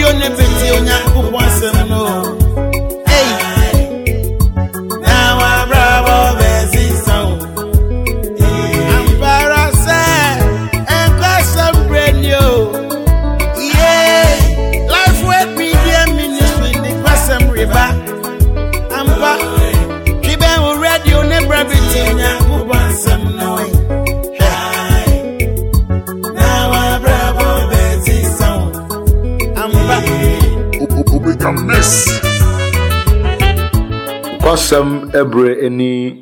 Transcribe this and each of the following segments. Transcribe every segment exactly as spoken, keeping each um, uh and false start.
radio ne beti onyankopon sem no. Hey. Now I bravo bezi sound. I'm parase and custom radio. Yeah. Life with media ministry the custom river. I'm back. Kiben radio ne beti onyankopon sem no. Miss Kwasam ebre eni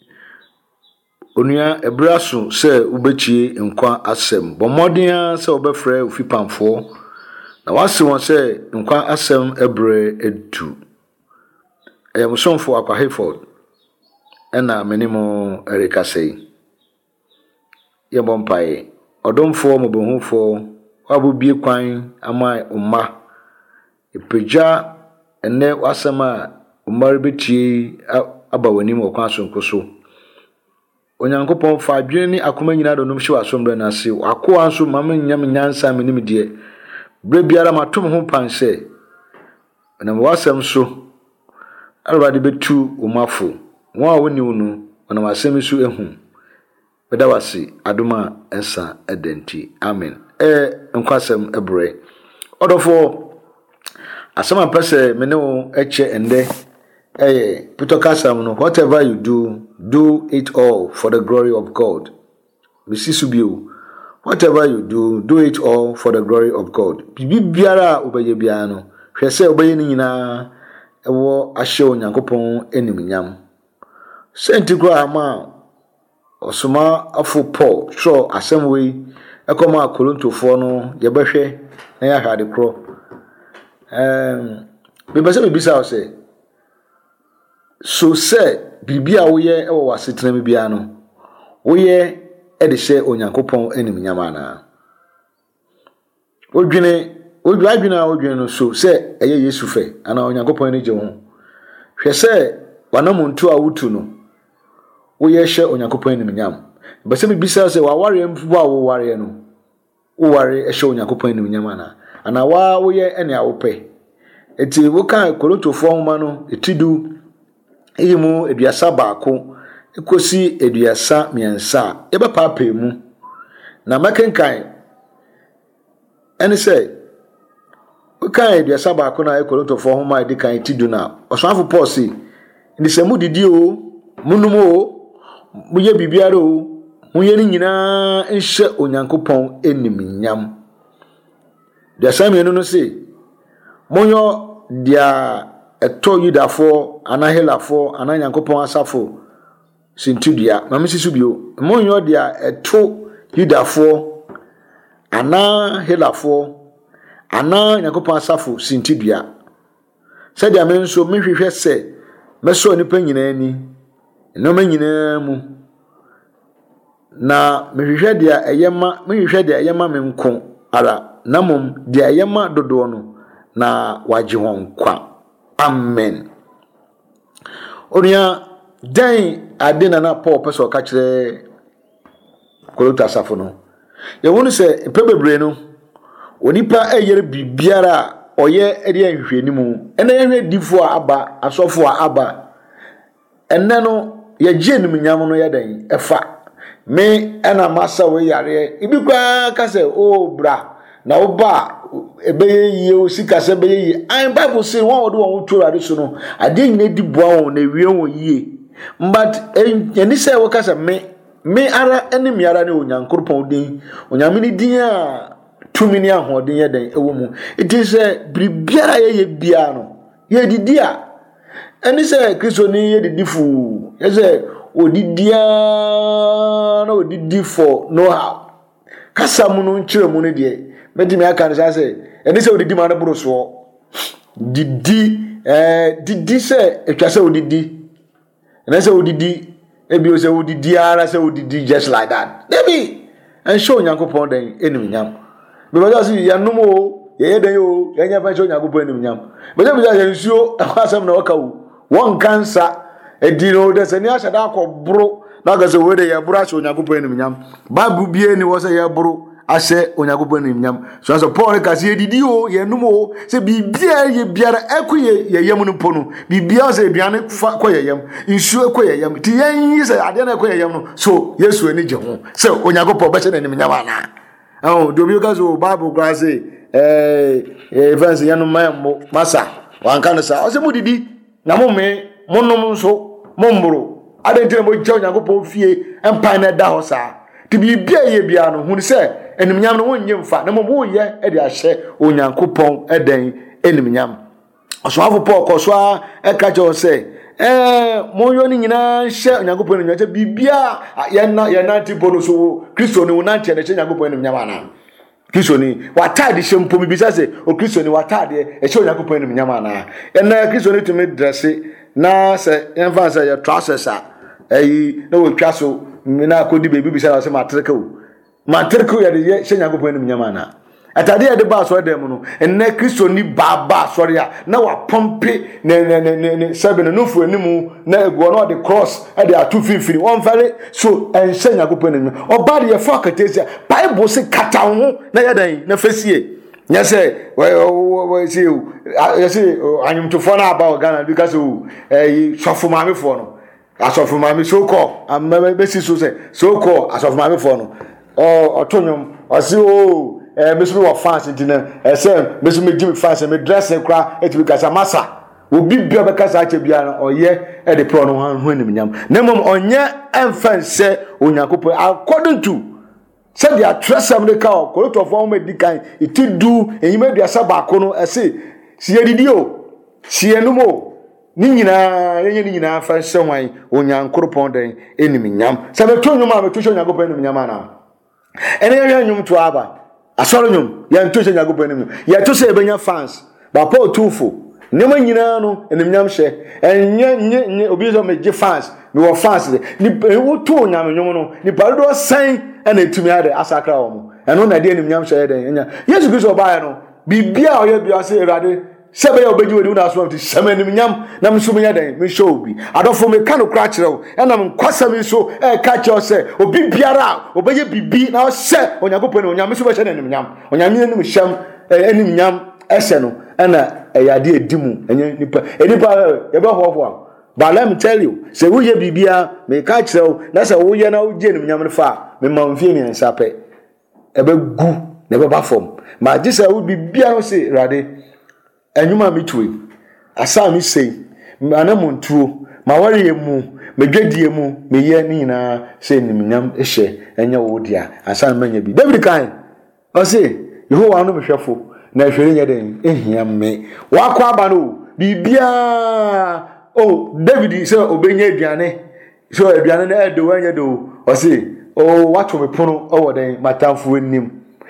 onua ebraso se ubechie nkwa asem bomodia se obefre ofipamfo na wase won se nkwa asem ebre edu eyamsonfo akwa Hayford ena menimo Erika sei yebompai odomfo mobohufo wabobie kwan ama umma ipeja ene wasama umar betie abawanim okwan sonkoso onyankopon fa adwene ni akoma nyina do nom hye wasombre na ase akoa nso mama nyam nyansa menim de bre biara matom ho panse na wasam so already betu umafo won a woni unu na wasam so ehu beda wase adoma ensa edenti amen eh nkwasam ebre odofo asama pese me no eche ende eh pitokasam no whatever you do do it all for the glory of God. Misisubio whatever you do do it all for the glory of God. Bibi biara obeye bia no hwese obeye ni nyina ewo ahye onyankopon eniminyam. Sentikro ama osoma afu Paul so asem we ekoma Kolontofo no yebehwe na ya hade kro. Um, me say me bisa say so say bibia wo ye e wo wasetena me bia no wo ye e de hye onyankopon enim nyama na odwene odwa adwene a odwene no so say eye Yesu fe ana onyankopon ne je ho hwe say wanamuntu a wutu no wo ye hye onyankopon enim nyam be say me bisa say wa ware mfu a wo ware no wo ware e hye onyankopon enim nyama na ana wa wo ye ene awope eti wo kan Kolontofo homa no etidu eyimu eduasa baako ekosi eduasa miensa ebe papa mu na makenkan ene say wo kan eduasa baako na Kolontofo homa edikan etidu na oswanfo Paul si ndi se mu didi o munumu o muye bibiara o muye ni nyina nhye onyankopon eniminyam the same no say monyo dia eto yudafo anahelafo ananyankopon asafo sintudua mamesisubio monyo dia eto yudafo anahelafo ananyankopon asafo sintudua sadia menso mehwehwe se meso nipa nyina ani no manyina mu na mehwehwe dia eyema mehwehwe dia eyema menko ara namum dia yema dodo no na waji hon kwa amen onia dan adena na Paul peso ka kire Kolota safo no ye wonu se pebebre no onipa eyere bibiara oye ede ahwehwenimu ene yehwe difo aba asofo aba enne no ye gyenim nyam no ye dan efa me ana masa we yare ibi kwa ka se o bra na oba ebeye yi o sika se beye yi an Bible say won odo won tworo ade so no ade nyina di boa won na wie won yie but eni say wo ka se me me ara eni mi ara ne onyankoropon din onyamini din a tumini ahoden ye den ewo mu it is a bribiara ye ye bia no ye didi a eni say Kristo ni ye didi fu ye say odidia na odidi for know how kasa mu no nkyere mu ne de medimi aka nsa say eni say odidi ma na bro so didi eh didi say etwa say odidi eni say odidi ebi o say odidi ara say odidi just like that debi en show nyankopon den enim nyam be ba say ya num o ye ye den yo ye nya fa show nyankopon enim nyam be say be say nsuo asam na waka wo won kansa edino de se ni asada akọ bro na ga se we de ye bro show nyankopon enim nyam babu bie ni wo say ye bro ashe onyankopon nim nyam so so Paul ka se didi o ye num o se bibia ye biara ekoye ye yam no pono bibia se aduane fa koye yam nsuo koye yam ti yen yi se ade na koye yam no so Yesu ani je ho se onyankopon be che na nim nyam ana oh do bi ka so Bible gra se eh evans yanu masa wanka no sa o se mudidi na mo me monnom so mombro adentire mo je onyankopon fie empa na da ho sa ti bibia ye bia no hu se enimnyam no wonye mfa na mo bo ye e de ahye onyankopon eden enimnyam oswafo Paul koso e ka je o se eh mo yo ni nyina hye onyankopon enimnyam che bibia ye na ye na ti bono so Kristo ni wonante na che onyankopon enimnyam ana Kristo ni watade shempo mi bisa se o Kristo ni watade e che onyankopon enimnyam ana ena Kristo ni tumi dresse na se enfa se ye trousers a eyi na wo twa so na akodi bebi bisa se matreka o matreka ya de she nyagopon nim nyama na atade ya de ba so dem no enne Kristo ni baba sori a na wa pompe ne ne ne ne sebe no fu animu na ego no de cross e de atu fifiri won fare so en she nyagopon nim oba de ye fa katesi Bible se kata ho na ya dan na fasie nya se we we se ya se anyumtofo na aba Ghana because eh sofo maamefo no asofu mami soko amebe besi so se soko asofu mami fo no o otonyom osi o eh mesu wa fans ntina ese mesu me jimi fans me dress kra etibi kasa masa obi bia be kasa ache bia no oye e de pro no han ho anim nyam na mom onye emfa se onyakopo according to said dia tresam de ka o koloto fo me dikan itidu enyima dia sabako no ese si yedidi o si enumo ni nyina yenye ni nyina fa hye hwan onyankoropon den enim nyam sabeto nyum a beto hye onyankopon enim nyam ana ene ye nyum to aba asoro nyum ya nto hye onyankopon enim ya to se ebenya fans ba Paul tufo nema nyina no enim nyam hye enye nye obi zo meje fans me wo fans de ni wo to nyam nyum no ni parodo san ana etumi ade asakra wo mo eno na de enim nyam hye den enya Yesu Kristo ba ya no bibia oye bia se erade sebe ya obeji wedi una so am ti semanim nyam na mso nya den me show bi adofo me ka no kra kirew na me kwasa me so e ka kire se obi biara obeje bibi na o se onyankopon na onyam so be hye nanim nyam onyam nanim hyam enim nyam ese no na eyade edimu enye nipa enipa ye be hoho but let me tell you se wo ye bibia me ka kirew na se wo ye na wo je nim nyam ne fa me ma mfie mi nsape ebe gu na be ba fom ma gisa wo bibia no se rade enyuma mitwe asa mi sei ana montuo ma ware emu medwadie mu meye ni na se nimnyam ehye enya wo dia asa manya bi David kan o se Yehowa no behwefo na hwere nya den ehia me wakwa aba no bibia oh David se obenya aduane so aduane na edo wanya do o se oh wato me pono o woden matamfo nim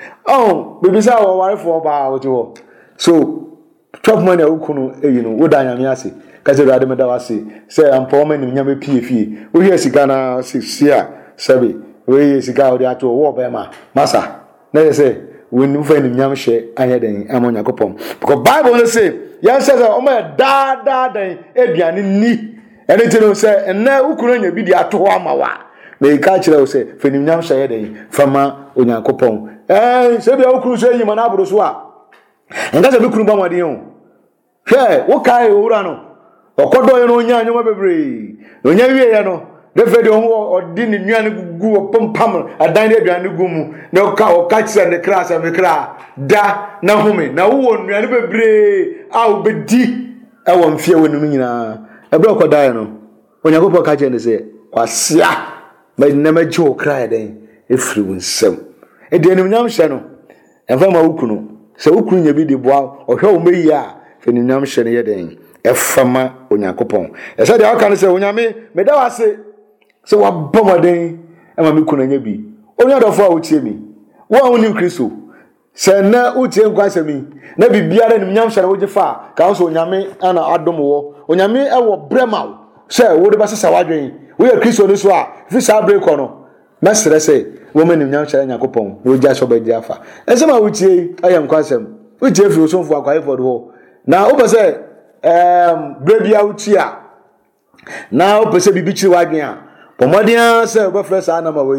oh bibisa wo warefo ba wo tiwo so top money ukunu eyi no wo danya me ase kaze rade me da wase say empowerment nim nyame pie fie wo hie sika na sixia seven wo hie sika wo de ato wo ba ma masa na say when you find nim nyame hye anya den amonya kopom because Bible no say yan say o ma da da den aduane ni anything no say na ukunu nya bi di ato ho amawa me ka kire wo say fe nim nyame hye den fama onyankopon eh say bia ukunu say yima na aburo so a enga se bikunu ba mwade ho hwe wo kai owura no okodo ye no nya anyoma bebre onya wie ye no defede ho odi ni nuane gugu pompam adan de aduane gumu na o ka o ka kire ne kra sa me kra da na home na wo nuane bebre a obedi e wo mfie wonu nyina ebre okoda ye no onyakopo ka kire ne se kwasia ma na maji o kra den efiri wonsam e de enim nyam hye no enfa ma wukunu se wukunu nya bi di boa ohwe o meyi a fenim nyam hye ne ye den efama onyankopon ese de aka ne se onyame me da wase se wa bomoden e ma me kunu nya bi onya dofo a wotie mi wo a wonim Kristo se na utie nkwase mi na bibiara nim nyam hye ne woje fa ka so onyame ana adom wo onyame e wo brema se wo de ba sesa wadwen wo ye Kristo ni so a fi sa break no na sere se wo manim nyam hye Yakopon wo ja so ba di afa ese ma wutie ayam kwasem wutie fi osonfo akwaye for ho na wo be se em brebia wutia na wo be se bibi chi wadwen a pomodia se wo be fresa na ma we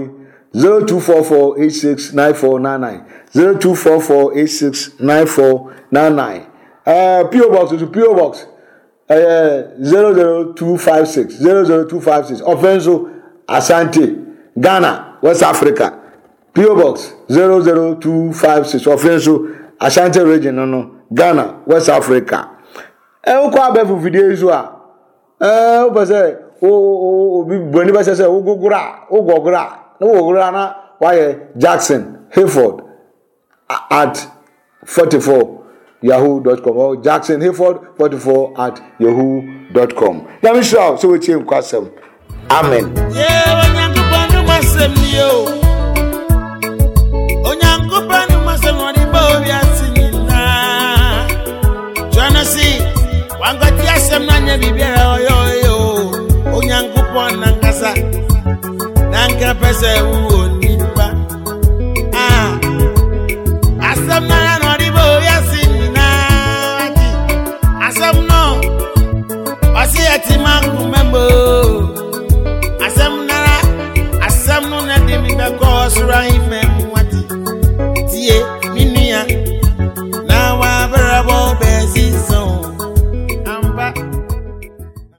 zero two four four eight six nine four nine nine zero two four four eight six nine four nine nine. Uh, P O Box to P O Box uh, zero zero two five six zero zero two five six Offenso Asante, Ghana, West Africa. P O Box zero zero two five six Offenso Ashanti region, no no, Ghana, West Africa. Eh, uko abefu video izo a. Eh, uko say o o o bi boni ba say o gogura, o gogura. No gogura na why Jackson Hayford at forty-four yahoo dot com or Jackson Hayford forty-four at yahoo dot com. Let me show so we change kwasem. Amen. Yeah, onyankopanu masem ni o. Onyankopanu masem woni ba obi asinyina. Jona si wangati asem na nya bibia oyo yo. Onyankopon nankasa. Nanka pese wo nipa. Ah. Asem na no di ba obi asinyina. Asem no. Wasi ati mangu membo. Asem nara, asem no na di mi be ko so right.